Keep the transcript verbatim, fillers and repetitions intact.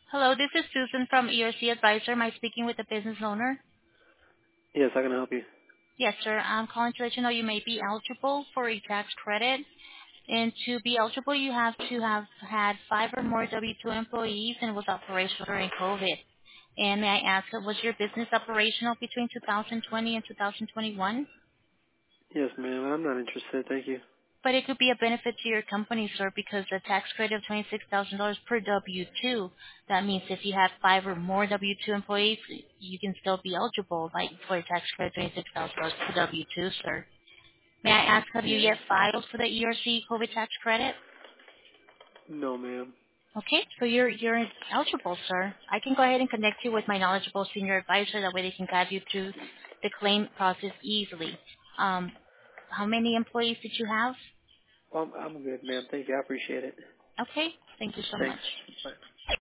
Hello, this is Susan from E R C Advisor. Am I speaking with the business owner? Yes, how can I help you? Yes, sir. I'm calling to let you know you may be eligible for a tax credit. And to be eligible, you have to have had five or more W two employees and was operational during COVID. And may I ask, was your business operational between two thousand twenty and two thousand twenty-one? Yes, ma'am. I'm not interested. Thank you. But it could be a benefit to your company, sir, because the tax credit of twenty-six thousand dollars per W two, that means if you have five or more W two employees, you can still be eligible like for a tax credit of twenty-six thousand dollars per W two, sir. May I ask, have you Yeah. yet filed for the E R C COVID tax credit? No, ma'am. Okay, so you're you're eligible, sir. I can go ahead and connect you with my knowledgeable senior advisor. That way they can guide you through the claim process easily. Um, how many employees did you have? Well, I'm, I'm good, ma'am. Thank you. I appreciate it. Okay, thank you so Thanks. much. Bye.